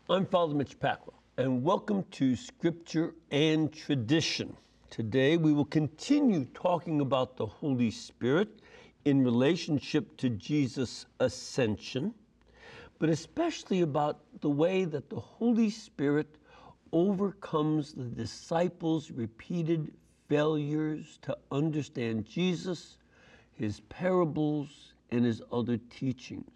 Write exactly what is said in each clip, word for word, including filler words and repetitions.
I'm Father Mitch Pacwa, and welcome to Scripture and Tradition. Today we will continue talking about the Holy Spirit in relationship to Jesus' ascension, but especially about the way that the Holy Spirit overcomes the disciples' repeated failures to understand Jesus, his parables, and his other teachings.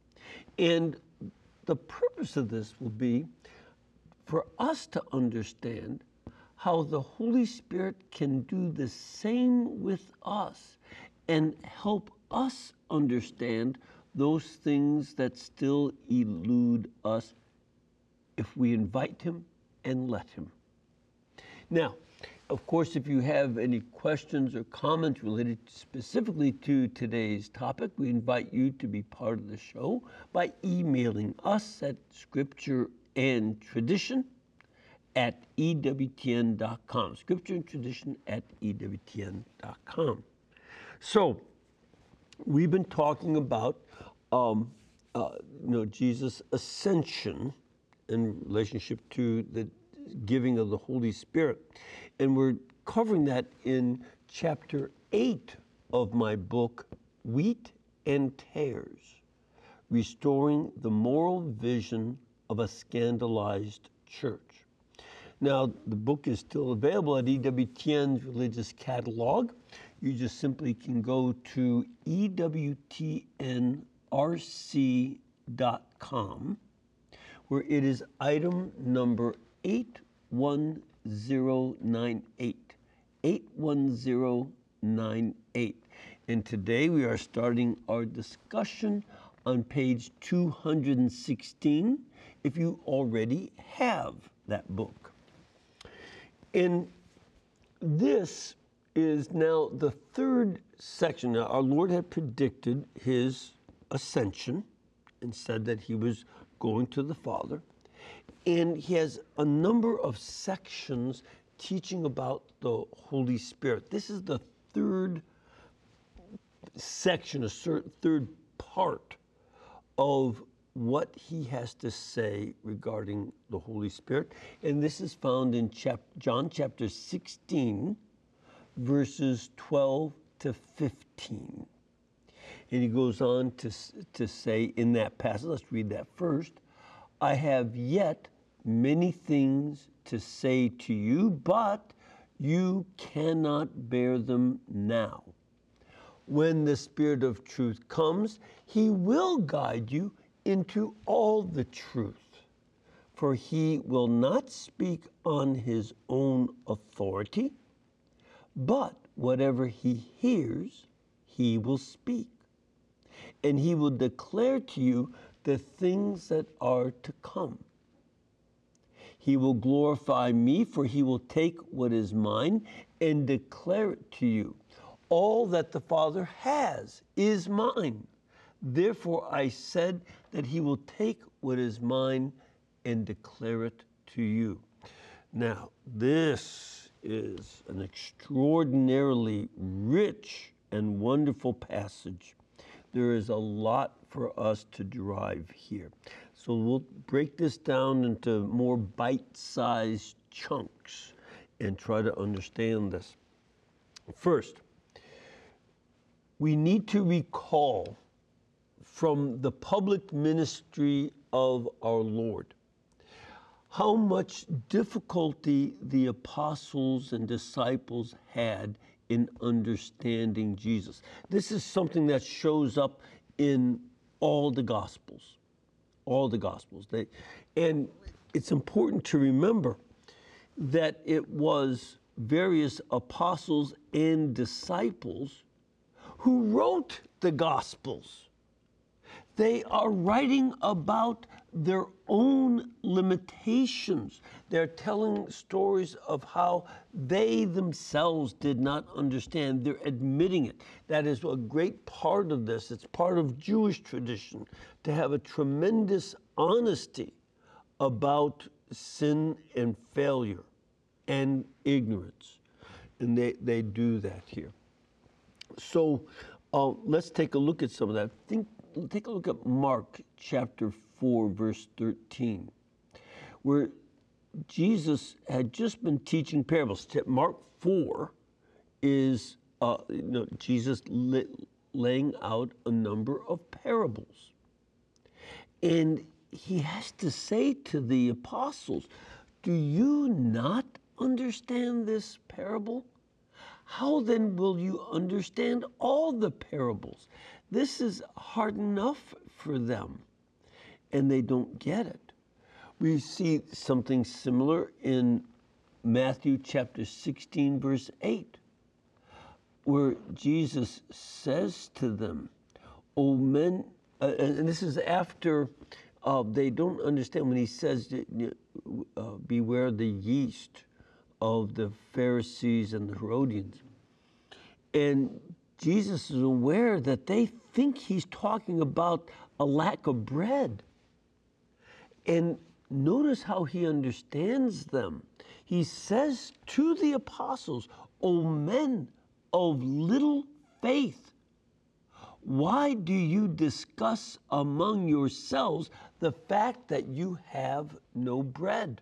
And the purpose of this will be for us to understand how the Holy Spirit can do the same with us and help us understand those things that still elude us if we invite him and let him. Now, of course, if you have any questions or comments related specifically to today's topic, we invite you to be part of the show by emailing us at scripture and tradition at E W T N dot com. Scripture and Tradition at E W T N dot com. So, we've been talking about um, uh, you know, Jesus' ascension in relationship to the giving of the Holy Spirit. And we're covering that in chapter eight of my book, Wheat and Tares, Restoring the Moral Vision of a Scandalized Church. Now, the book is still available at E W T N's Religious Catalog. You just simply can go to E W T N R C dot com, where it is item number eight one zero nine eight, eight one zero nine eight. And today we are starting our discussion on page two hundred sixteen, if you already have that book. And this is now the third section. Now, our Lord had predicted his ascension and said that he was going to the Father. And he has a number of sections teaching about the Holy Spirit. This is the third section, a certain third part of what he has to say regarding the Holy Spirit. And this is found in chap- John chapter sixteen, verses twelve to fifteen. And he goes on to, to say in that passage, let's read that first, I have yet many things to say to you, but you cannot bear them now. When the Spirit of truth comes, he will guide you into all the truth, for he will not speak on his own authority, but whatever he hears, he will speak, and he will declare to you the things that are to come. He will glorify me, for he will take what is mine and declare it to you. All that the Father has is mine. Therefore I said that he will take what is mine and declare it to you. Now, this is an extraordinarily rich and wonderful passage. There is a lot for us to derive here. So we'll break this down into more bite-sized chunks and try to understand this. First, we need to recall from the public ministry of our Lord how much difficulty the apostles and disciples had in understanding Jesus. This is something that shows up in all the Gospels, all the Gospels. They, and it's important to remember that it was various apostles and disciples who wrote the Gospels. They are writing about their own limitations. They're telling stories of how they themselves did not understand. They're admitting it. That is a great part of this. It's part of Jewish tradition to have a tremendous honesty about sin and failure and ignorance. And they, they do that here. So uh, let's take a look at some of that. Think, take a look at Mark chapter four, verse thirteen. where Jesus had just been teaching parables. Mark four is uh, you know, Jesus li- laying out a number of parables. And he has to say to the apostles, do you not understand this parable? How then will you understand all the parables? This is hard enough for them, and they don't get it. We see something similar in Matthew chapter sixteen, verse eight, where Jesus says to them, O men, uh, and this is after uh, they don't understand when he says, uh, beware the yeast of the Pharisees and the Herodians. And Jesus is aware that they think he's talking about a lack of bread. And notice how he understands them. He says to the apostles, O men of little faith, why do you discuss among yourselves the fact that you have no bread?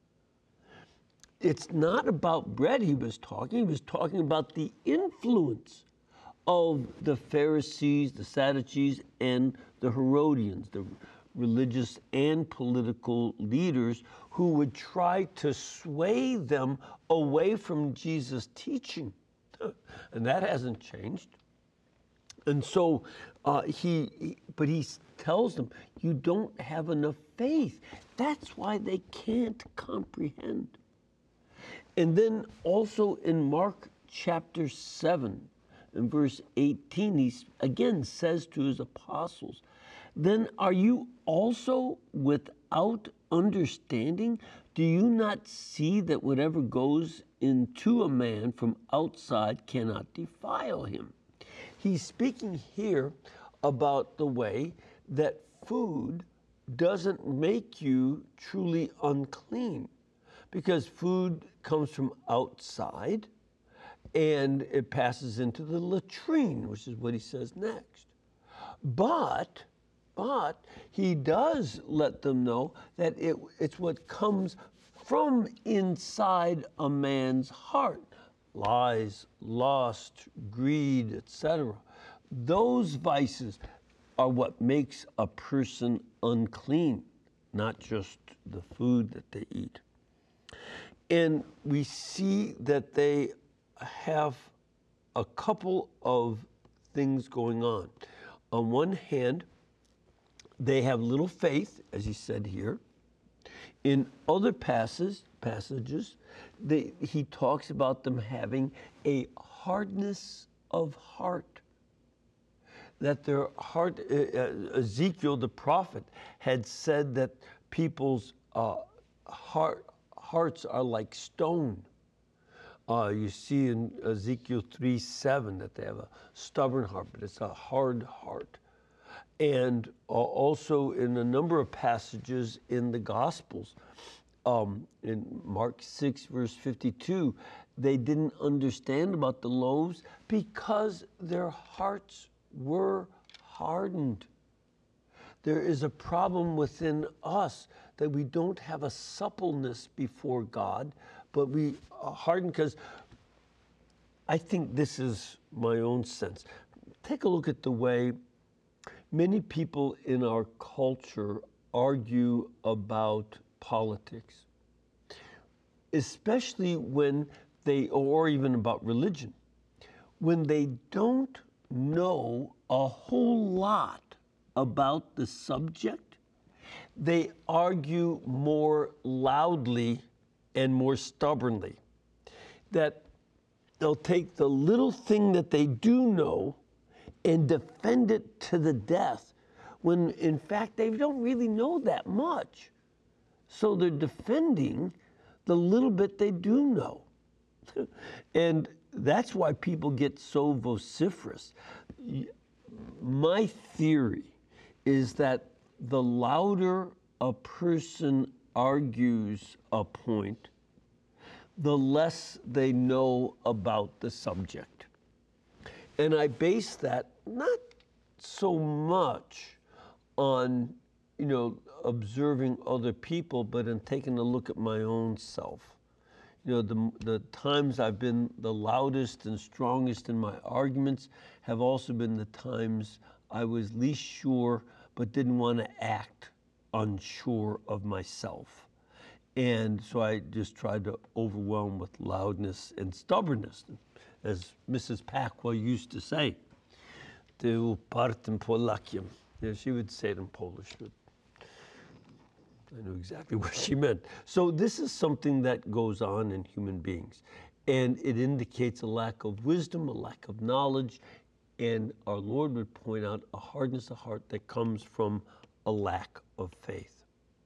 It's not about bread he was talking. He was talking about the influence of the Pharisees, the Sadducees, and the Herodians, the religious and political leaders who would try to sway them away from Jesus' teaching. And that hasn't changed. And so uh, he, he, but he tells them, you don't have enough faith. That's why they can't comprehend. And then also in Mark chapter seven, in verse eighteen, he again says to his apostles, then are you also without understanding? Do you not see that whatever goes into a man from outside cannot defile him? He's speaking here about the way that food doesn't make you truly unclean, because food comes from outside and it passes into the latrine, which is what he says next. But, but he does let them know that it, it's what comes from inside a man's heart. Lies, lust, greed, et cetera. Those vices are what makes a person unclean, not just the food that they eat. And we see that they have a couple of things going on. On one hand, they have little faith, as he said here. In other passages, passages they, he talks about them having a hardness of heart. That their heart, uh, Ezekiel the prophet had said that people's uh, heart, hearts are like stone. Uh, you see in Ezekiel three seven that they have a stubborn heart, but it's a hard heart. And uh, also in a number of passages in the Gospels, um, in Mark six, verse fifty-two, they didn't understand about the loaves because their hearts were hardened. There is a problem within us that we don't have a suppleness before God, but we are hardened because I think this is my own sense. Take a look at the way many people in our culture argue about politics, especially when they, or even about religion, when they don't know a whole lot about the subject, they argue more loudly and more stubbornly. That they'll take the little thing that they do know and defend it to the death, when in fact they don't really know that much. So they're defending the little bit they do know. And that's why people get so vociferous. My theory is that the louder a person argues a point, the less they know about the subject. And I base that not so much on you know, observing other people, but in taking a look at my own self. You know, the, the times I've been the loudest and strongest in my arguments have also been the times I was least sure, but didn't want to act unsure of myself. And so I just tried to overwhelm with loudness and stubbornness, as Missus Pacwa used to say. Ty upartym Polakiem. Yeah, she would say it in Polish, but I knew exactly what she meant. So this is something that goes on in human beings, and it indicates a lack of wisdom, a lack of knowledge, and our Lord would point out a hardness of heart that comes from a lack of faith.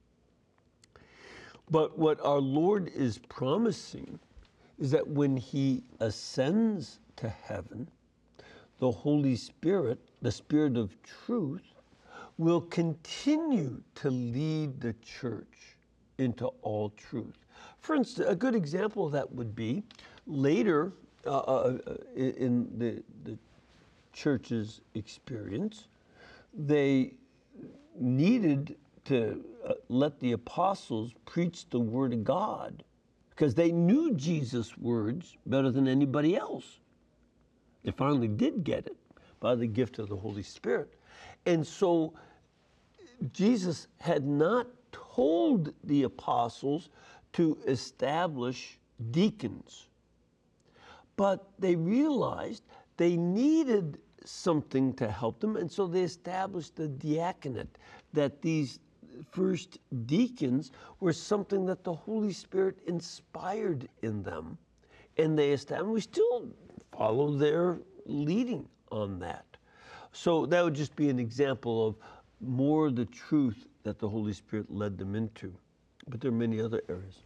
But what our Lord is promising is that when he ascends to heaven, the Holy Spirit, the Spirit of truth, will continue to lead the church into all truth. For instance, a good example of that would be later uh, uh, in the, the church's experience, they needed to uh, let the apostles preach the word of God because they knew Jesus' words better than anybody else. They finally did get it by the gift of the Holy Spirit. And so Jesus had not told the apostles to establish deacons, but they realized they needed something to help them, and so they established the diaconate, that these first deacons were something that the Holy Spirit inspired in them, and they established, we still follow their leading on that. So that would just be an example of more the truth that the Holy Spirit led them into. But there are many other areas.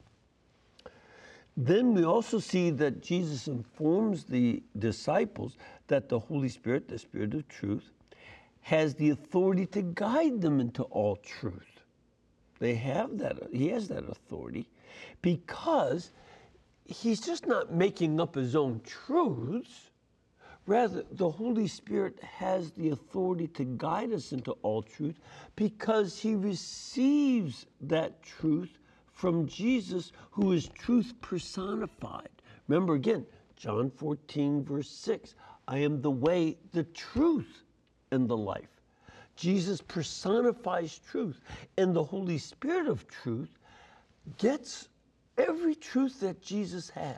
Then we also see that Jesus informs the disciples that the Holy Spirit, the Spirit of truth, has the authority to guide them into all truth. They have that, he has that authority because he's just not making up his own truths. Rather, the Holy Spirit has the authority to guide us into all truth because he receives that truth from Jesus, who is truth personified. Remember again, John fourteen, verse six, I am the way, the truth, and the life. Jesus personifies truth, and the Holy Spirit of truth gets every truth that Jesus has.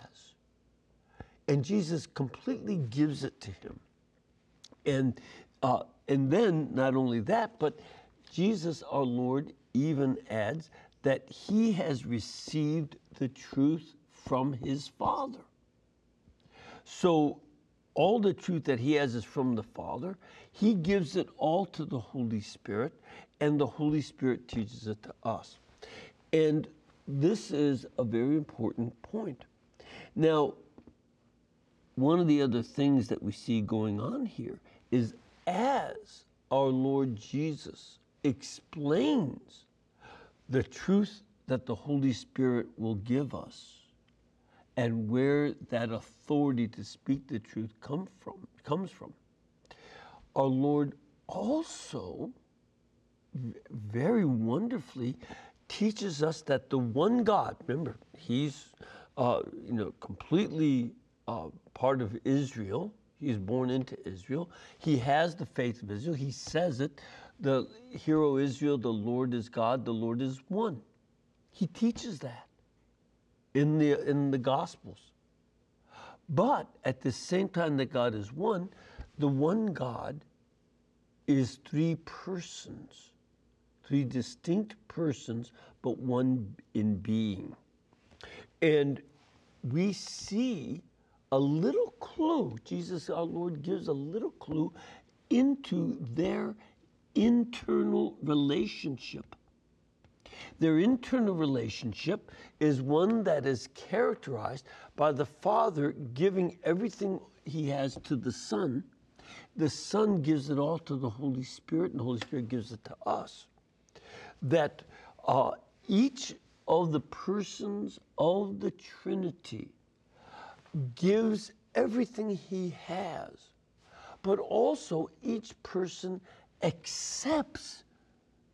And Jesus completely gives it to him. And, uh, and then, not only that, but Jesus, our Lord, even adds that he has received the truth from his Father. So all the truth that he has is from the Father. He gives it all to the Holy Spirit, and the Holy Spirit teaches it to us. And this is a very important point. Now, one of the other things that we see going on here is as our Lord Jesus explains the truth that the Holy Spirit will give us and where that authority to speak the truth come from, comes from, our Lord also very wonderfully teaches us that the one God, remember, he's uh, you know, completely Uh, part of Israel. He's born into Israel. He has the faith of Israel. He says it. The hero Israel, the Lord is God, the Lord is one. He teaches that in the in the Gospels. But at the same time that God is one, the one God is three persons, three distinct persons, but one in being. And we see a little clue, Jesus our Lord gives a little clue into their internal relationship. Their internal relationship is one that is characterized by the Father giving everything he has to the Son. The Son gives it all to the Holy Spirit, and the Holy Spirit gives it to us. That uh, each of the persons of the Trinity gives everything he has, but also each person accepts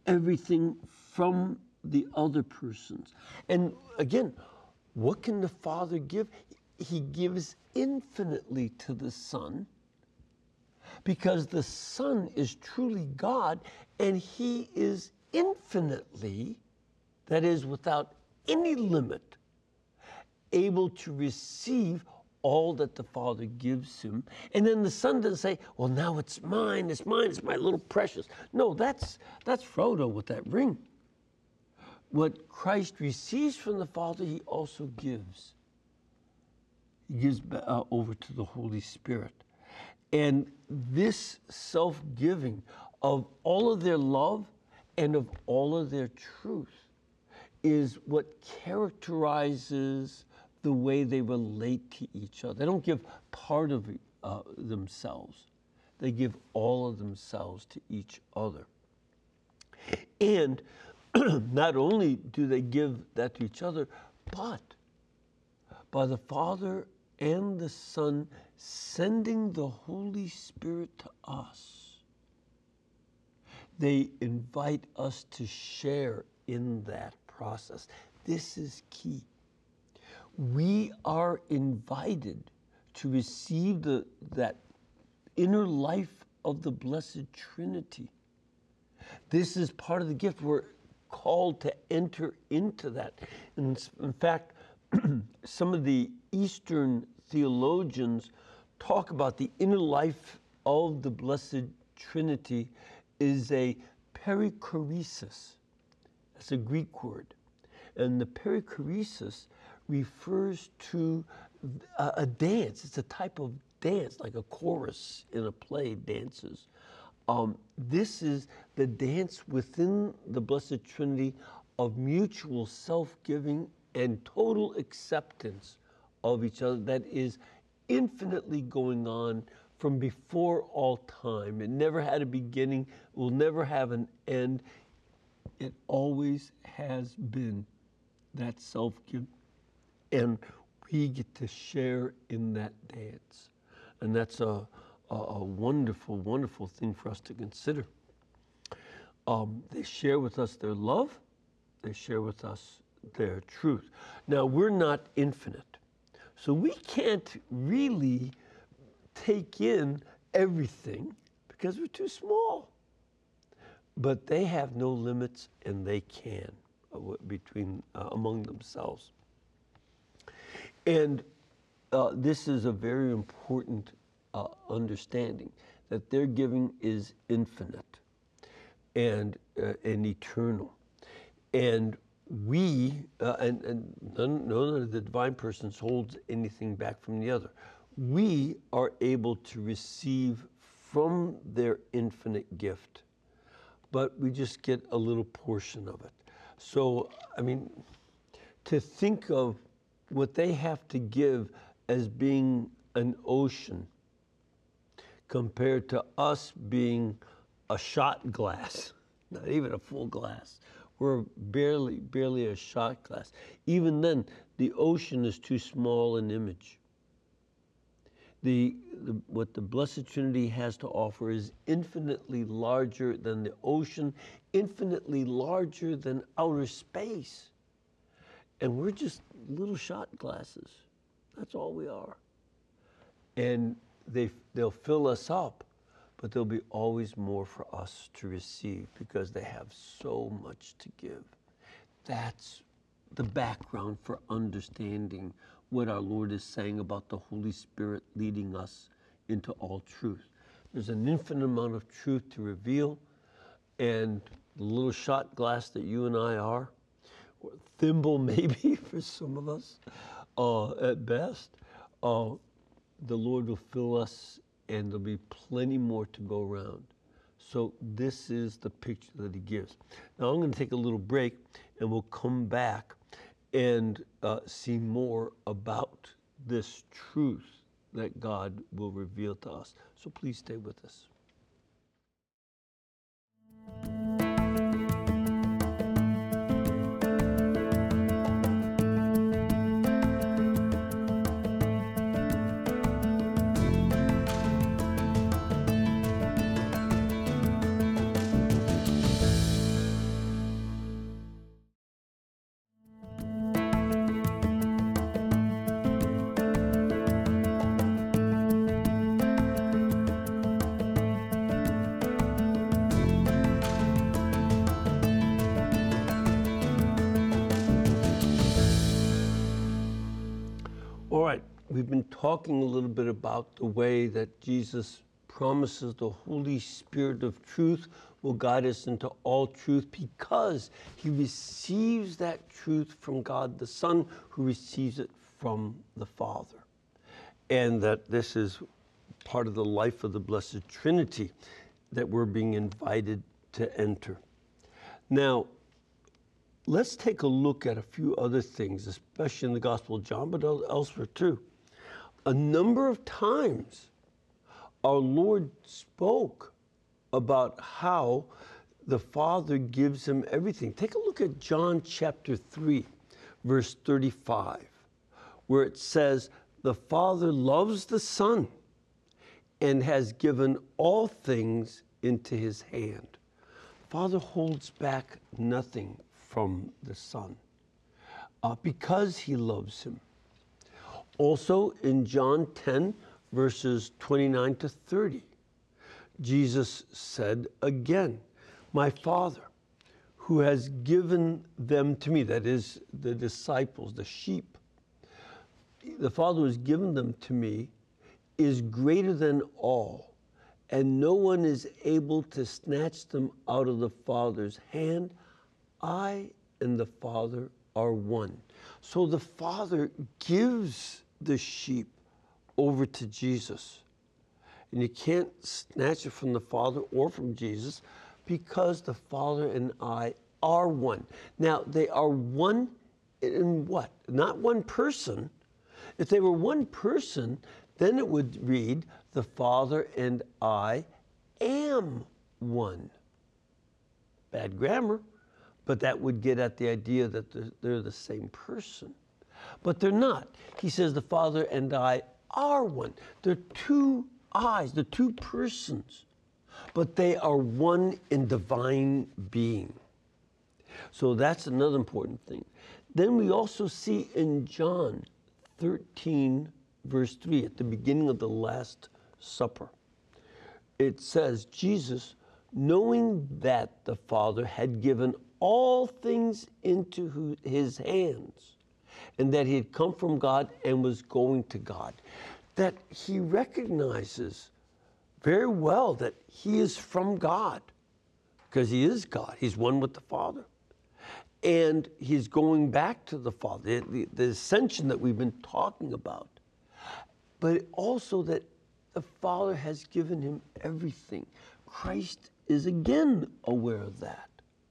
everything from the other persons. And again, what can the Father give? He gives infinitely to the Son, because the Son is truly God, and he is infinitely, that is, without any limit, able to receive all that the Father gives him. And then the Son doesn't say, well, now it's mine, it's mine, it's my little precious. No, that's that's Frodo with that ring. What Christ receives from the Father, he also gives. He gives uh, over to the Holy Spirit. And this self-giving of all of their love and of all of their truth is what characterizes the way they relate to each other. They don't give part of uh, themselves. They give all of themselves to each other. And not only do they give that to each other, but by the Father and the Son sending the Holy Spirit to us, they invite us to share in that process. This is key. We are invited to receive the, that inner life of the Blessed Trinity. This is part of the gift. We're called to enter into that. And in fact, some of the Eastern theologians talk about the inner life of the Blessed Trinity is a perichoresis. That's a Greek word. And the perichoresis refers to a, a dance. It's a type of dance, like a chorus in a play dances. Um, this is the dance within the Blessed Trinity of mutual self-giving and total acceptance of each other that is infinitely going on from before all time. It never had a beginning, will never have an end. It always has been that self-giving. And we get to share in that dance. And that's a, a, a wonderful, wonderful thing for us to consider. Um, they share with us their love. They share with us their truth. Now, we're not infinite. So we can't really take in everything because we're too small. But they have no limits, and they can uh, between uh, among themselves. And uh, this is a very important uh, understanding, that their giving is infinite and uh, and eternal. And we, uh, and, and none, none of the divine persons holds anything back from the other. We are able to receive from their infinite gift, but we just get a little portion of it. So, I mean, to think of what they have to give as being an ocean compared to us being a shot glass, not even a full glass. We're barely, barely a shot glass. Even then, the ocean is too small an image. The, the, what the Blessed Trinity has to offer is infinitely larger than the ocean, infinitely larger than outer space. And we're just little shot glasses. That's all we are. And they, they'll fill us up, but there'll be always more for us to receive because they have so much to give. That's the background for understanding what our Lord is saying about the Holy Spirit leading us into all truth. There's an infinite amount of truth to reveal, and the little shot glass that you and I are, or thimble maybe for some of us, uh, at best, uh, the Lord will fill us, and there'll be plenty more to go around. So this is the picture that he gives. Now I'm going to take a little break, and we'll come back and uh, see more about this truth that God will reveal to us. So please stay with us. we've been talking a little bit about the way that Jesus promises the Holy Spirit of truth will guide us into all truth because he receives that truth from God the Son, who receives it from the Father. And that this is part of the life of the Blessed Trinity that we're being invited to enter. Now, let's take a look at a few other things, especially in the Gospel of John, but elsewhere too. A number of times, our Lord spoke about how the Father gives him everything. Take a look at John chapter three, verse thirty-five, where it says, "The Father loves the Son and has given all things into his hand." The Father holds back nothing from the Son uh, because he loves him. Also in John ten, verses twenty-nine to thirty, Jesus said again, "My Father, who has given them to me," that is the disciples, the sheep, "the Father who has given them to me is greater than all, and no one is able to snatch them out of the Father's hand. I and the Father are one." So the Father gives the sheep over to Jesus. And you can't snatch it from the Father or from Jesus because the Father and I are one. Now, they are one in what? Not one person. If they were one person, then it would read, "The Father and I am one." Bad grammar, but that would get at the idea that they're the same person. But they're not. He says the Father and I are one. They're two eyes, they're two persons, but they are one in divine being. So that's another important thing. Then we also see in John thirteen, verse three, at the beginning of the Last Supper, it says, Jesus, knowing that the Father had given all things into his hands, and that he had come from God and was going to God, that he recognizes very well that he is from God, because he is God. He's one with the Father. And he's going back to the Father, the, the ascension that we've been talking about. But also that the Father has given him everything. Christ is again aware of that.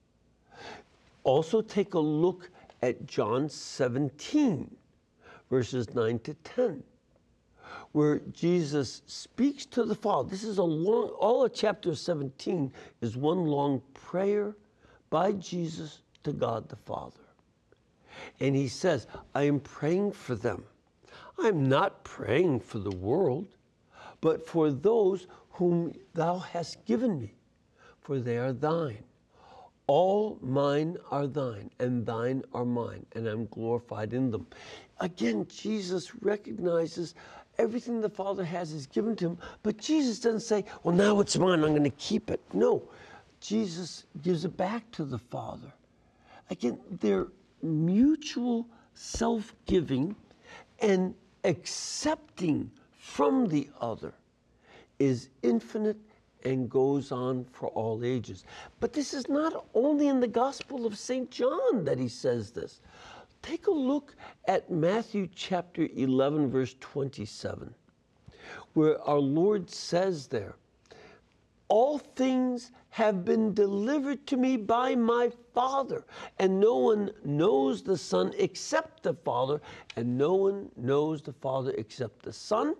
Also take a look at John seventeen, verses nine to ten, where Jesus speaks to the Father. This is a long, all of chapter seventeen is one long prayer by Jesus to God the Father. And he says, I am praying for them. I'm not praying for the world, but for those whom thou hast given me, for they are thine. All mine are thine, and thine are mine, and I'm glorified in them. Again, Jesus recognizes everything the Father has is given to him, but Jesus doesn't say, well, now it's mine, I'm going to keep it. No, Jesus gives it back to the Father. Again, they're mutual self-giving, and accepting from the other is infinite and goes on for all ages. But this is not only in the Gospel of Saint John that he says this. Take a look at Matthew chapter eleven, verse twenty-seven, where our Lord says there, all things have been delivered to me by my Father, and no one knows the Son except the Father, and no one knows the Father except the Son,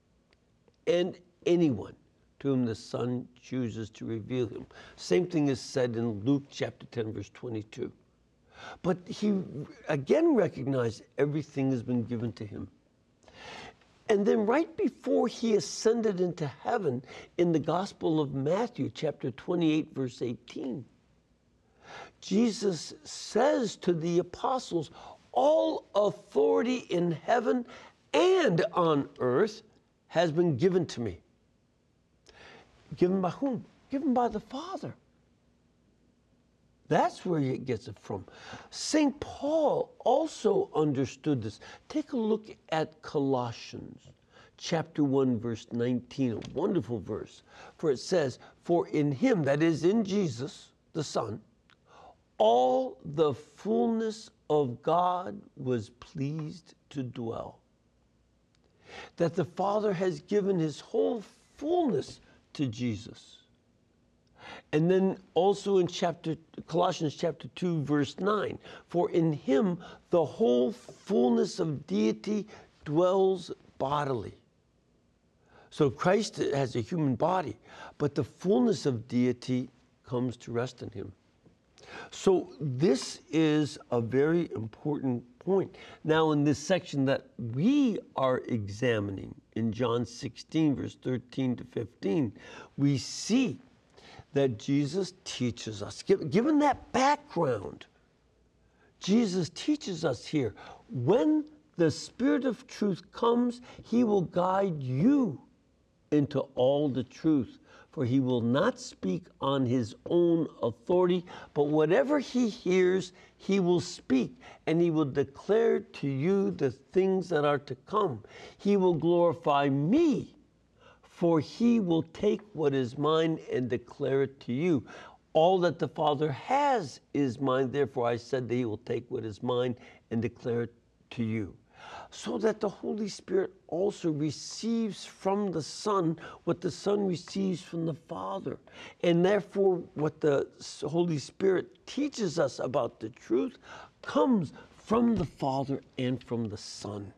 and anyone to whom the Son chooses to reveal him. Same thing is said in Luke chapter ten, verse twenty-two. But he again recognized everything has been given to him. And then right before he ascended into heaven, in the Gospel of Matthew chapter twenty-eight, verse eighteen, Jesus says to the apostles, all authority in heaven and on earth has been given to me. Given by whom? Given by the Father. That's where he gets it from. Saint Paul also understood this. Take a look at Colossians chapter one, verse nineteen, a wonderful verse. For it says, for in him, that is in Jesus, the Son, all the fullness of God was pleased to dwell. That the Father has given his whole fullness to Jesus. And then also in chapter Colossians chapter two, verse nine, for in him the whole fullness of deity dwells bodily. So Christ has a human body, but the fullness of deity comes to rest in him. So this is a very important point. Now in this section that we are examining in John sixteen, verse thirteen to fifteen, we see that Jesus teaches us. Given that background, Jesus teaches us here, when the Spirit of truth comes, he will guide you into all the truth. For he will not speak on his own authority, but whatever he hears, he will speak, and he will declare to you the things that are to come. He will glorify me, for he will take what is mine and declare it to you. All that the Father has is mine, therefore I said that he will take what is mine and declare it to you. So that the Holy Spirit also receives from the Son what the Son receives from the Father. And therefore, what the Holy Spirit teaches us about the truth comes from the Father and from the Son.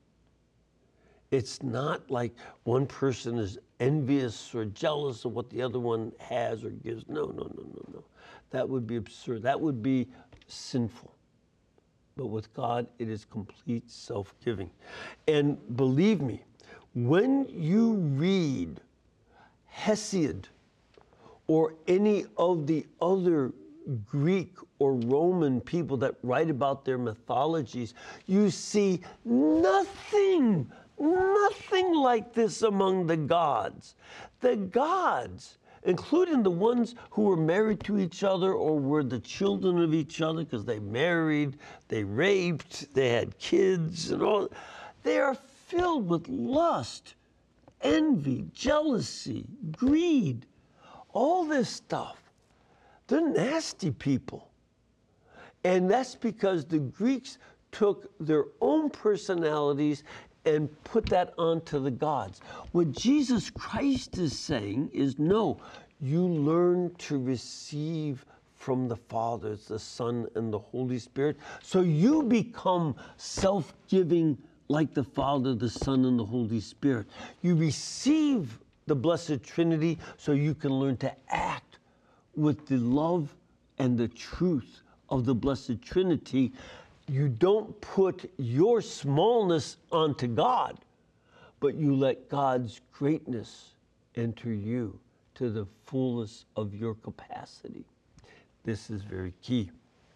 It's not like one person is envious or jealous of what the other one has or gives. No, no, no, no, no. That would be absurd. That would be sinful. But with God, it is complete self-giving. And believe me, when you read Hesiod or any of the other Greek or Roman people that write about their mythologies, you see nothing, nothing like this among the gods. The gods, including the ones who were married to each other or were the children of each other because they married, they raped, they had kids and all. They are filled with lust, envy, jealousy, greed, all this stuff. They're nasty people. And that's because the Greeks took their own personalities and put that onto the gods. What Jesus Christ is saying is, no, you learn to receive from the Father, the Son, and the Holy Spirit, so you become self-giving like the Father, the Son, and the Holy Spirit. You receive the Blessed Trinity so you can learn to act with the love and the truth of the Blessed Trinity. You don't put your smallness onto God, but you let God's greatness enter you to the fullness of your capacity. This is very key.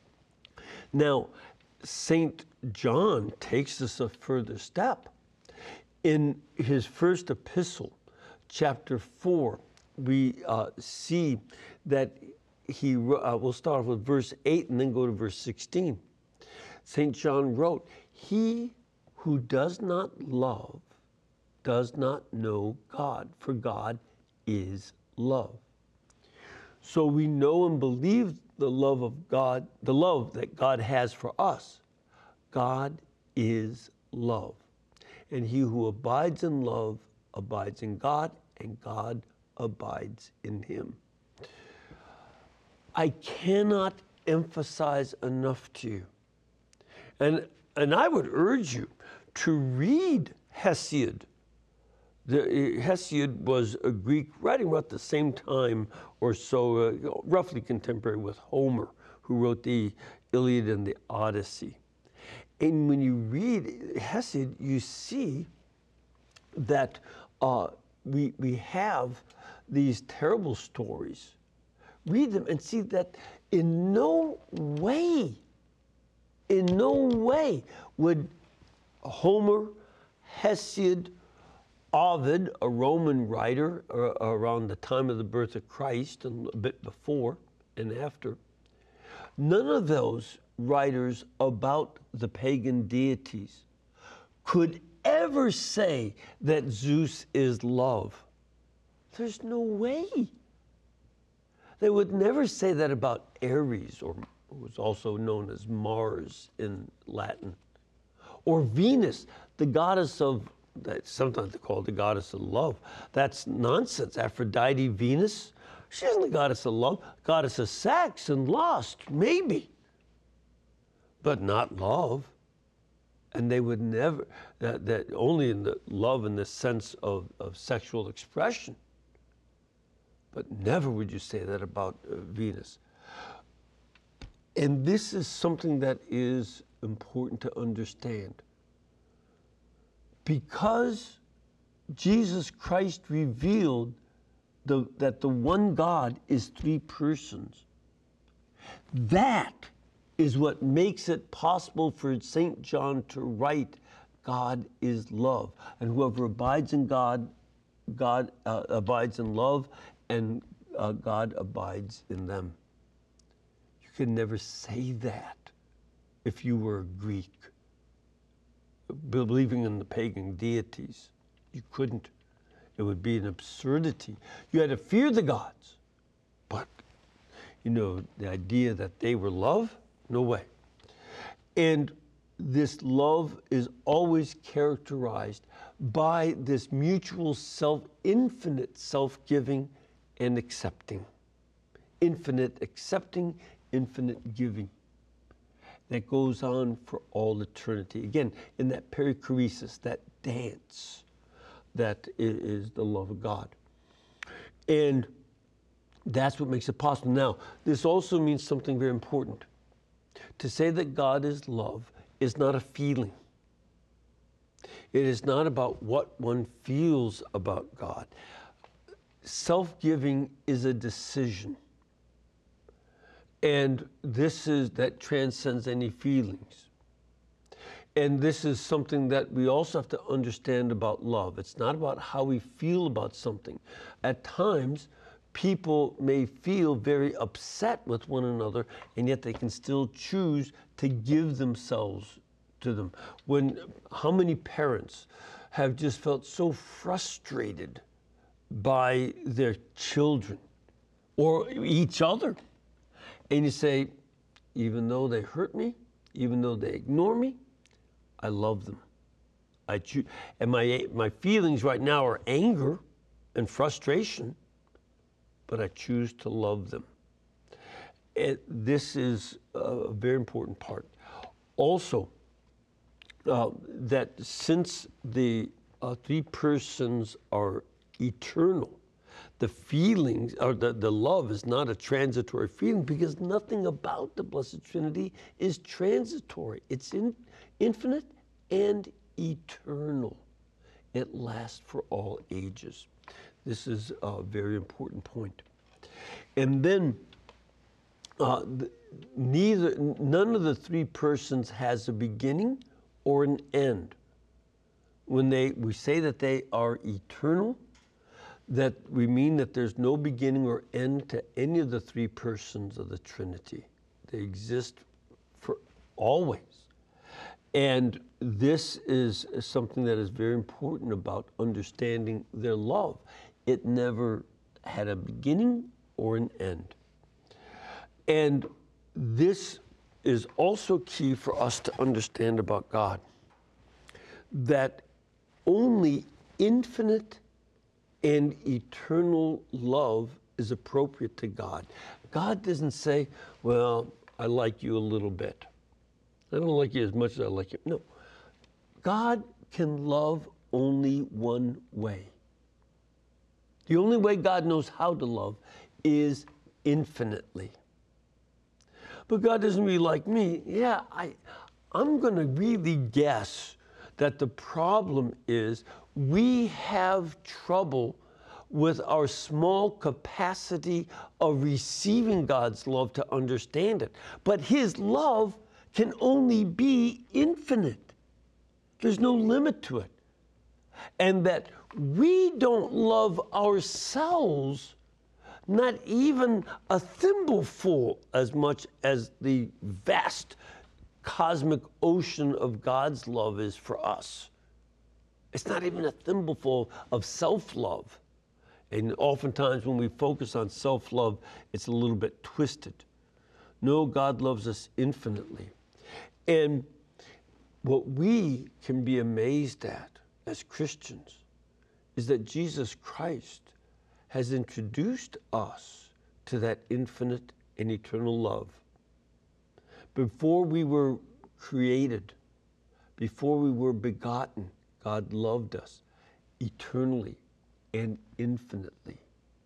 Now, Saint John takes this a further step. In his first epistle, chapter four, we uh, see that he, uh, we'll start with verse eight and then go to verse sixteen. Saint John wrote, he who does not love does not know God, for God is love. So we know and believe the love of God, the love that God has for us. God is love. And he who abides in love abides in God, and God abides in him. I cannot emphasize enough to you. And, and I would urge you to read Hesiod. The, Hesiod was a Greek writing about the same time or so, uh, roughly contemporary with Homer, who wrote the Iliad and the Odyssey. And when you read Hesiod, you see that uh, we, we have these terrible stories. Read them and see that in no way In no way would Homer, Hesiod, Ovid, a Roman writer uh, around the time of the birth of Christ and a bit before and after, None of those writers about the pagan deities could ever say that Zeus is love. There's no way. They would never say that about Ares, or who was also known as Mars in Latin, or Venus, the goddess of, sometimes they call it the goddess of love. That's nonsense. Aphrodite, Venus, she isn't the goddess of love, goddess of sex and lust, maybe, but not love. And they would never, that, that only in the love in the sense of, of sexual expression. But never would you say that about uh, Venus. And this is something that is important to understand. Because Jesus Christ revealed the, that the one God is three persons, that is what makes it possible for Saint John to write, God is love. And whoever abides in God, God uh, abides in love, and uh, God abides in them. You could never say that if you were a Greek, believing in the pagan deities. You couldn't. It would be an absurdity. You had to fear the gods. But, you know, the idea that they were love, no way. And this love is always characterized by this mutual self, infinite self-giving and accepting. Infinite accepting, infinite giving. That goes on for all eternity. Again, in that perichoresis, that dance, that is the love of God. And that's what makes it possible. Now, this also means something very important. To say that God is love is not a feeling. It is not about what one feels about God. Self-giving is a decision. And this is, that transcends any feelings. And this is something that we also have to understand about love. It's not about how we feel about something. At times, people may feel very upset with one another, and yet they can still choose to give themselves to them. When, how many parents have just felt so frustrated by their children or each other? And you say, even though they hurt me, even though they ignore me, I love them. I choose, and my, my feelings right now are anger and frustration, but I choose to love them. And this is a very important part. Also, uh, that since the uh, three persons are eternal, the feelings, or the, the love is not a transitory feeling, because nothing about the Blessed Trinity is transitory. It's in, infinite and eternal. It lasts for all ages. This is a very important point. And then uh, the, neither, none of the three persons has a beginning or an end. When they, we say that they are eternal, that we mean that there's no beginning or end to any of the three persons of the Trinity. They exist for always. And this is something that is very important about understanding their love. It never had a beginning or an end. And this is also key for us to understand about God, that only infinite and eternal love is appropriate to God. God doesn't say, well, I like you a little bit. I don't like you as much as I like you. No. God can love only one way. The only way God knows how to love is infinitely. But God doesn't really like me. Yeah, I, I'm going to really guess that the problem is we have trouble with our small capacity of receiving God's love to understand it. But His love can only be infinite. There's no limit to it. And that we don't love ourselves not even a thimbleful as much as the vast cosmic ocean of God's love is for us. It's not even a thimbleful of self-love. And oftentimes when we focus on self-love, it's a little bit twisted. No, God loves us infinitely. And what we can be amazed at as Christians is that Jesus Christ has introduced us to that infinite and eternal love. Before we were created, before we were begotten, God loved us eternally and infinitely.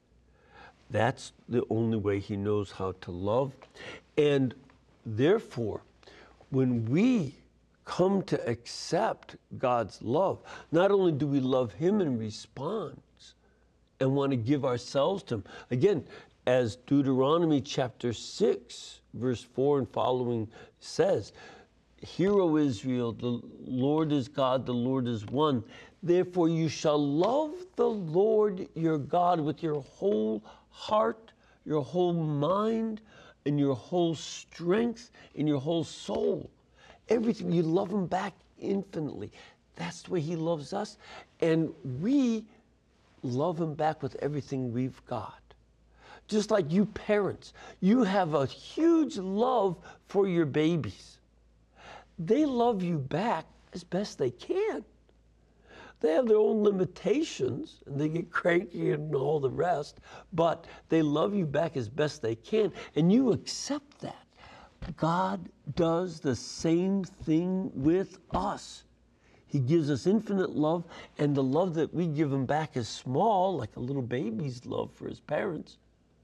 That's the only way he knows how to love. And therefore, when we come to accept God's love, not only do we love him in response and want to give ourselves to him, again, as Deuteronomy chapter six, verse four and following says, "Hear, O Israel, the Lord is God, the Lord is one. Therefore you shall love the Lord your God with your whole heart, your whole mind, and your whole strength, and your whole soul." Everything, you love him back infinitely. That's the way he loves us. And we love him back with everything we've got. Just like you parents, you have a huge love for your babies. They love you back as best they can. They have their own limitations, and they get cranky and all the rest, but they love you back as best they can, and you accept that. God does the same thing with us. He gives us infinite love, and the love that we give him back is small, like a little baby's love for his parents.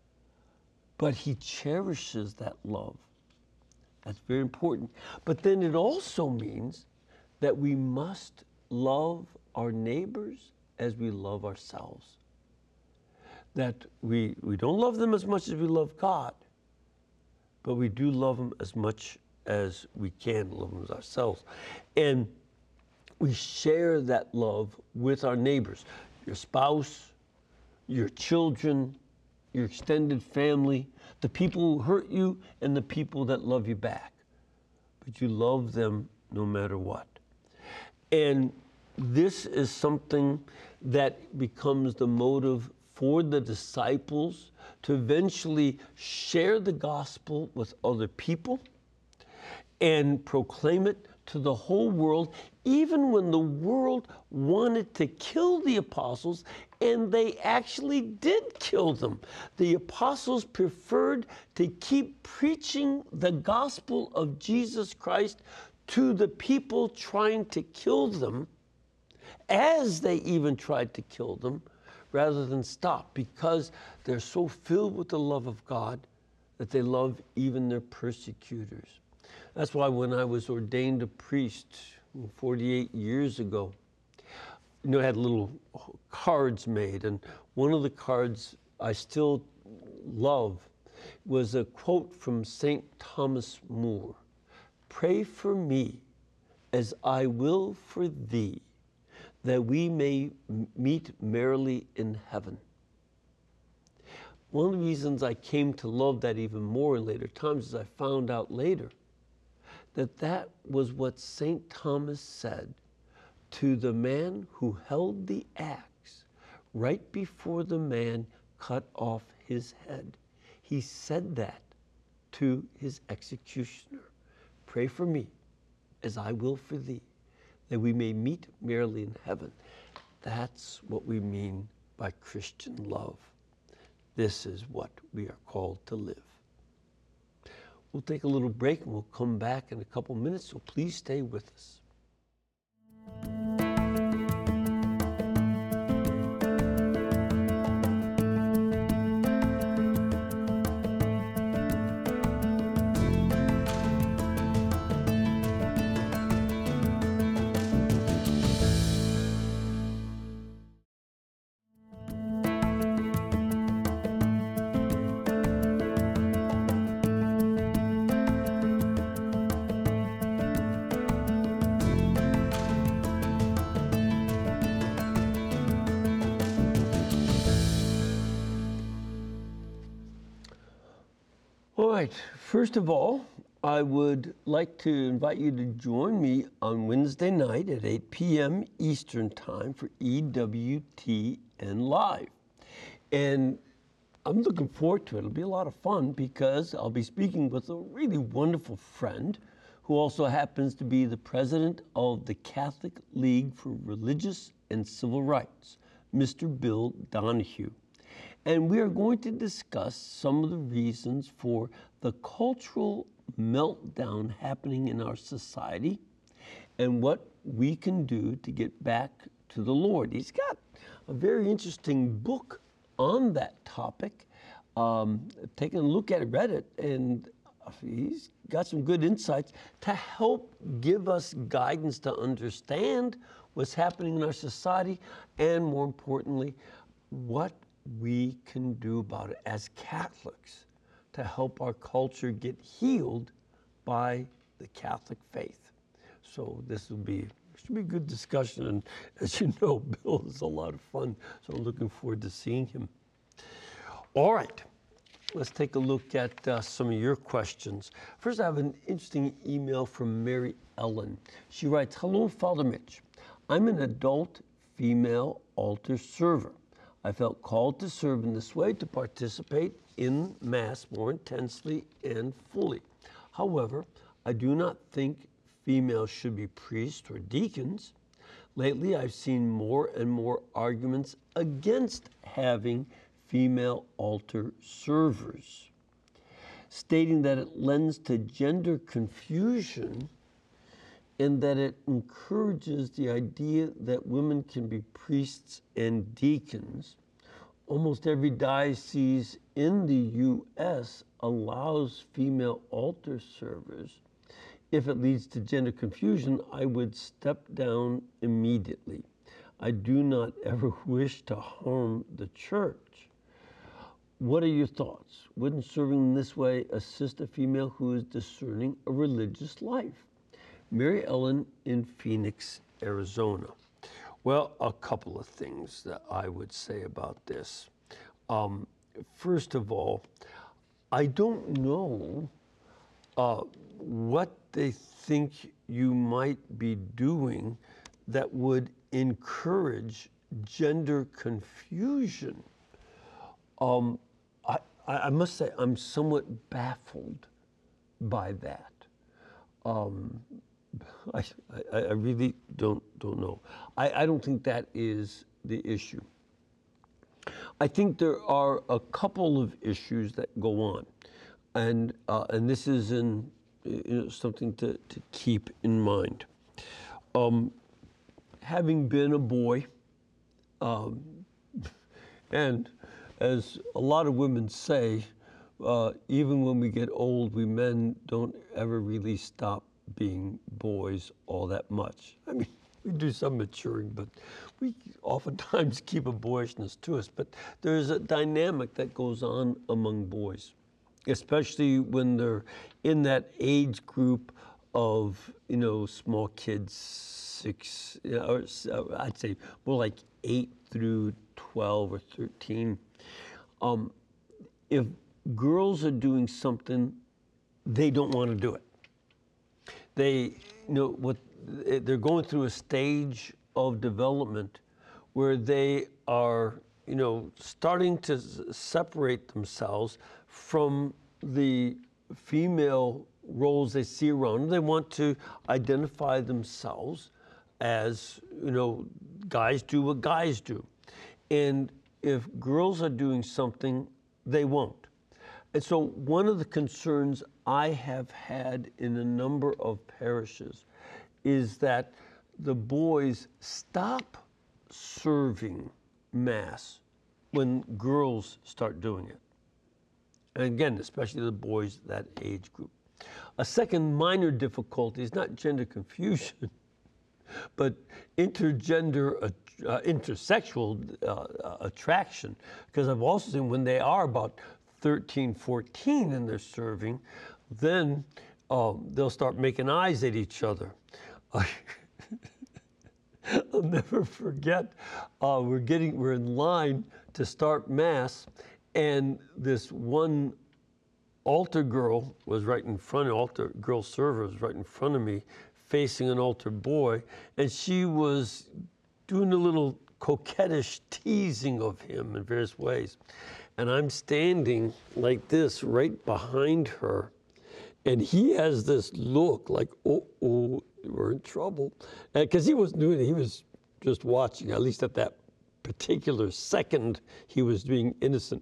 But he cherishes that love. That's very important. But then it also means that we must love our neighbors as we love ourselves. That we, we don't love them as much as we love God, but we do love them as much as we can love them as ourselves. And we share that love with our neighbors, your spouse, your children, your extended family, the people who hurt you and the people that love you back. But you love them no matter what. And this is something that becomes the motive for the disciples to eventually share the gospel with other people and proclaim it to the whole world, even when the world wanted to kill the apostles, and they actually did kill them. The apostles preferred to keep preaching the gospel of Jesus Christ to the people trying to kill them, as they even tried to kill them, rather than stop, because they're so filled with the love of God that they love even their persecutors. That's why when I was ordained a priest forty-eight years ago, you know, I had little cards made, and one of the cards I still love was a quote from Saint Thomas More: "Pray for me as I will for thee, that we may meet merrily in heaven." One of the reasons I came to love that even more in later times is I found out later that that was what Saint Thomas said to the man who held the axe right before the man cut off his head. He said that to his executioner: "Pray for me as I will for thee, that we may meet merrily in heaven." That's what we mean by Christian love. This is what we are called to live. We'll take a little break and we'll come back in a couple minutes, so please stay with us. All right. First of all, I would like to invite you to join me on Wednesday night at eight p.m. Eastern Time for E W T N Live. And I'm looking forward to it. It'll be a lot of fun because I'll be speaking with a really wonderful friend who also happens to be the president of the Catholic League for Religious and Civil Rights, Mister Bill Donahue. And we are going to discuss some of the reasons for the cultural meltdown happening in our society and what we can do to get back to the Lord. He's got a very interesting book on that topic. Um, taking a look at it, read it, and he's got some good insights to help give us guidance to understand what's happening in our society, and more importantly, what we can do about it as Catholics to help our culture get healed by the Catholic faith. So this will be should be a good discussion, and as you know, Bill is a lot of fun, so I'm looking forward to seeing him. All right, let's take a look at uh, some of your questions. First, I have an interesting email from Mary Ellen. She writes, "Hello, Father Mitch. I'm an adult female altar server. I felt called to serve in this way to participate in Mass more intensely and fully. However, I do not think females should be priests or deacons. Lately, I've seen more and more arguments against having female altar servers, stating that it lends to gender confusion and that it encourages the idea that women can be priests and deacons. Almost every diocese in the U S allows female altar servers. If it leads to gender confusion, I would step down immediately. I do not ever wish to harm the church. What are your thoughts? Wouldn't serving in this way assist a female who is discerning a religious life?" Mary Ellen in Phoenix, Arizona. Well, a couple of things that I would say about this. Um, first of all, I don't know uh, what they think you might be doing that would encourage gender confusion. Um, I, I must say I'm somewhat baffled by that. Um, I, I, I really don't don't know. I, I don't think that is the issue. I think there are a couple of issues that go on, and uh, and this is in, you know, something to, to keep in mind. Um, having been a boy, um, and as a lot of women say, uh, even when we get old, we men don't ever really stop being boys all that much. I mean, we do some maturing, but we oftentimes keep a boyishness to us. But there's a dynamic that goes on among boys, especially when they're in that age group of, you know, small kids, six, you know, or I'd say more like eight through twelve or thirteen. Um, if girls are doing something, they don't want to do it. They, you know, what they're going through a stage of development where they are, you know, starting to separate themselves from the female roles they see around. They want to identify themselves as, you know, guys do what guys do. And if girls are doing something, they won't. And so one of the concerns I have had in a number of parishes is that the boys stop serving Mass when girls start doing it. And again, especially the boys that age group. A second minor difficulty is not gender confusion, but intergender, uh, intersexual uh, attraction. Because I've also seen when they are about thirteen, fourteen and they're serving, then um, they'll start making eyes at each other. I'll never forget, uh, we're getting, we're in line to start Mass, and this one altar girl was right in front of altar girl server was right in front of me, facing an altar boy, and she was doing a little coquettish teasing of him in various ways. And I'm standing like this right behind her, and he has this look like, oh, oh, we're in trouble. Because he wasn't doing it, he was just watching, at least at that particular second, he was being innocent.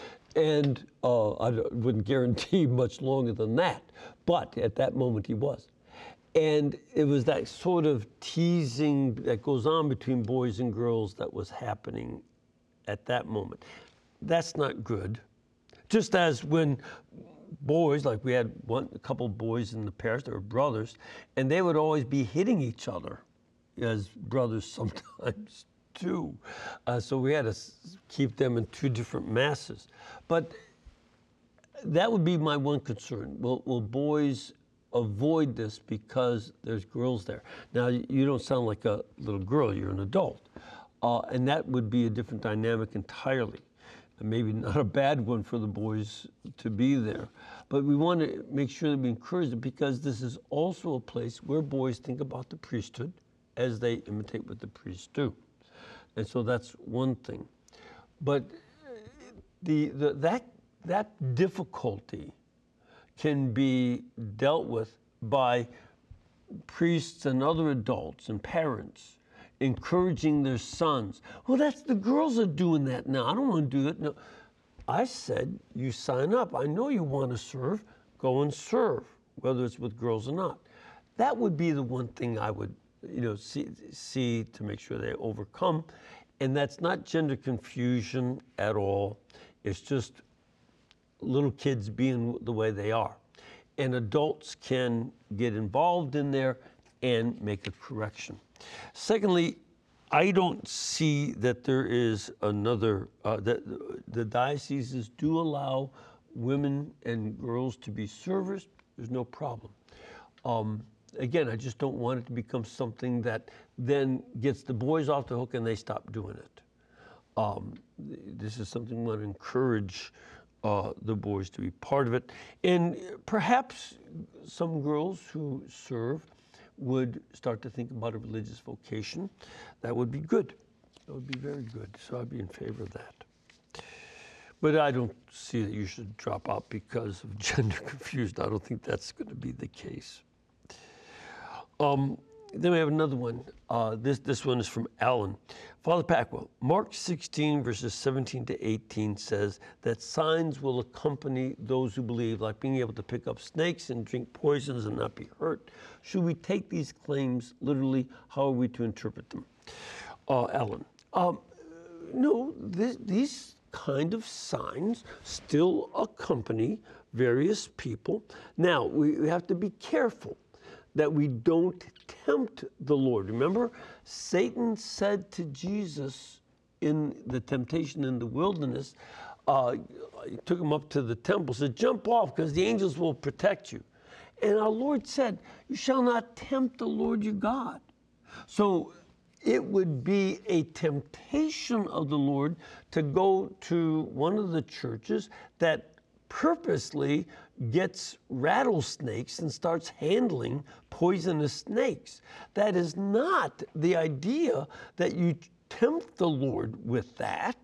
And uh, I wouldn't guarantee much longer than that, but at that moment he was. And it was that sort of teasing that goes on between boys and girls that was happening at that moment. That's not good. Just as when boys, like we had one, a couple of boys in the parish, they were brothers, and they would always be hitting each other as brothers sometimes too. Uh, so we had to keep them in two different masses. But that would be my one concern. Will, will boys avoid this because there's girls there? Now, you don't sound like a little girl, you're an adult. Uh, and that would be a different dynamic entirely. And maybe not a bad one for the boys to be there. But we want to make sure that we encourage it, because this is also a place where boys think about the priesthood as they imitate what the priests do. And so that's one thing. But the, the, that, that difficulty can be dealt with by priests and other adults and parents encouraging their sons. Well, that's the girls are doing that now. I don't want to do that. No, I said, you sign up. I know you want to serve. Go and serve, whether it's with girls or not. That would be the one thing I would, you know, see, see to make sure they overcome. And that's not gender confusion at all. It's just little kids being the way they are. And adults can get involved in there and make a correction. Secondly, I don't see that there is another, uh, that the dioceses do allow women and girls to be servers. There's no problem. Um, again, I just don't want it to become something that then gets the boys off the hook and they stop doing it. Um, this is something we want to encourage uh, the boys to be part of it. And perhaps some girls who serve would start to think about a religious vocation. That would be good. That would be very good. So I'd be in favor of that. But I don't see that you should drop out because of gender confusion. I don't think that's going to be the case. Um, then we have another one. Uh, this, this one is from Alan. Father Packwell, Mark sixteen, verses seventeen to eighteen says that signs will accompany those who believe, like being able to pick up snakes and drink poisons and not be hurt. Should we take these claims literally? How are we to interpret them? Uh, Alan, um, no, this, these kind of signs still accompany various people. Now, we, we have to be careful that we don't tempt the Lord. Remember, Satan said to Jesus in the temptation in the wilderness, uh, he took him up to the temple, said, jump off because the angels will protect you. And our Lord said, you shall not tempt the Lord your God. So it would be a temptation of the Lord to go to one of the churches that purposely gets rattlesnakes and starts handling poisonous snakes. That is not the idea that you tempt the Lord with that.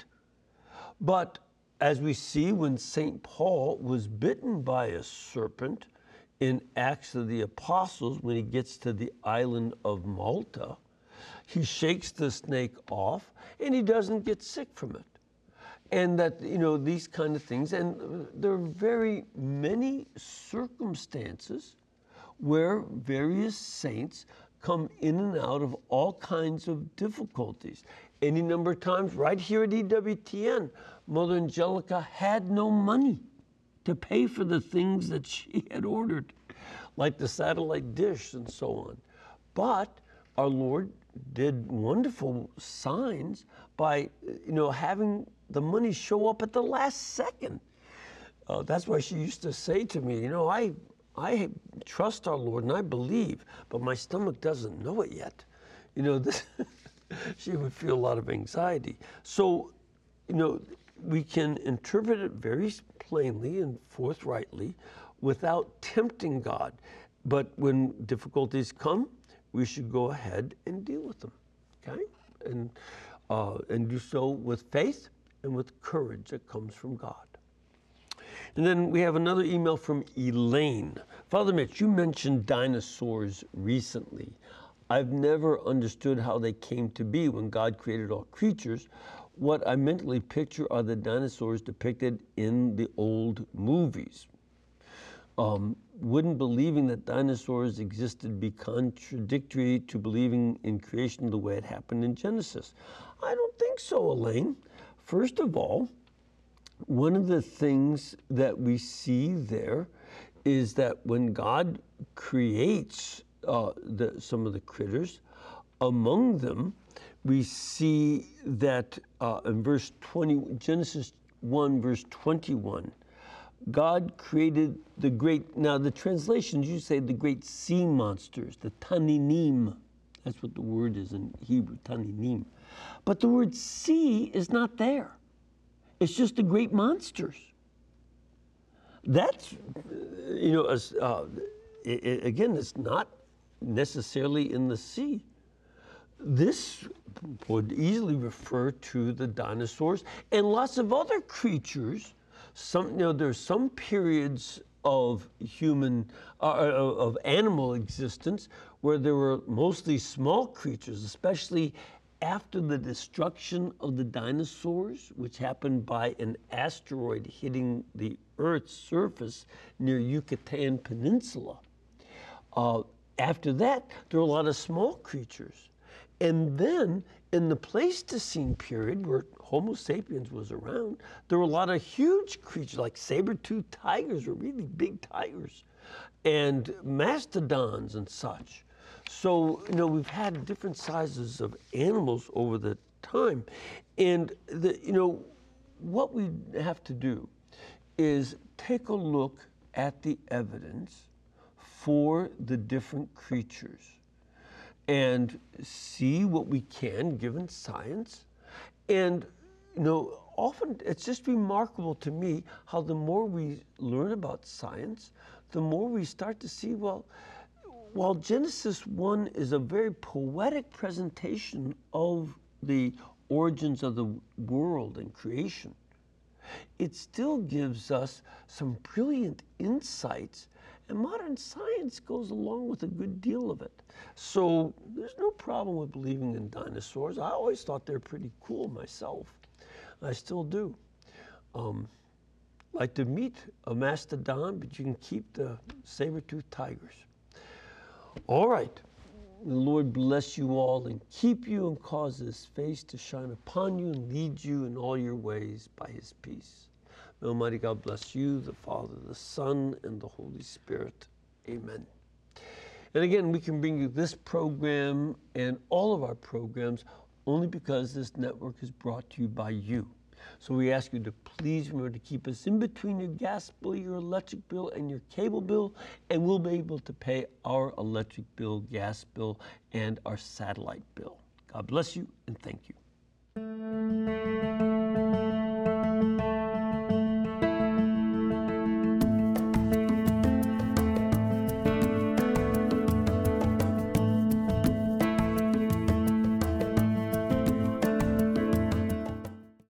But as we see when Saint Paul was bitten by a serpent in Acts of the Apostles, when he gets to the island of Malta, he shakes the snake off and he doesn't get sick from it. And that, you know, these kind of things, and there are very many circumstances where various saints come in and out of all kinds of difficulties. Any number of times, right here at E W T N, Mother Angelica had no money to pay for the things that she had ordered, like the satellite dish and so on. But our Lord did wonderful signs by, you know, having the money show up at the last second. Uh, that's why she used to say to me, you know, I, I trust our Lord and I believe, but my stomach doesn't know it yet. You know, this she would feel a lot of anxiety. So, you know, we can interpret it very plainly and forthrightly without tempting God. But when difficulties come, we should go ahead and deal with them, okay? And, uh, and do so with faith and with courage that comes from God. And then we have another email from Elaine. Father Mitch, you mentioned dinosaurs recently. I've never understood how they came to be when God created all creatures. What I mentally picture are the dinosaurs depicted in the old movies. Um, wouldn't believing that dinosaurs existed be contradictory to believing in creation the way it happened in Genesis? I don't think so, Elaine. First of all, one of the things that we see there is that when God creates uh, the, some of the critters, among them, we see that uh, in verse twenty, Genesis one, verse twenty-one, God created the great, now the translations, you say the great sea monsters, the Taninim. That's what the word is in Hebrew, Taninim. But the word sea is not there. It's just the great monsters. That's, you know, uh, it, it, again, it's not necessarily in the sea. This would easily refer to the dinosaurs and lots of other creatures. Some, you know, there's some periods of human, uh, of animal existence where there were mostly small creatures, especially after the destruction of the dinosaurs, which happened by an asteroid hitting the Earth's surface near Yucatan Peninsula. Uh, after that, there were a lot of small creatures. And then in the Pleistocene period, where Homo sapiens was around, there were a lot of huge creatures, like saber-toothed tigers, were really big tigers, and mastodons and such. So, you know, we've had different sizes of animals over the time. And, the, you know, what we have to do is take a look at the evidence for the different creatures and see what we can, given science. And, you know, often it's just remarkable to me how the more we learn about science, the more we start to see, well, while Genesis one is a very poetic presentation of the origins of the world and creation, it still gives us some brilliant insights, and modern science goes along with a good deal of it. So there's no problem with believing in dinosaurs. I always thought they're pretty cool myself. I still do. Um, like to meet a mastodon, but you can keep the saber-toothed tigers. All right. The Lord bless you all and keep you and cause his face to shine upon you and lead you in all your ways by his peace. May Almighty God bless you, the Father, the Son, and the Holy Spirit. Amen. And again, we can bring you this program and all of our programs only because this network is brought to you by you. So we ask you to please remember to keep us in between your gas bill, your electric bill, and your cable bill, and we'll be able to pay our electric bill, gas bill, and our satellite bill. God bless you, and thank you.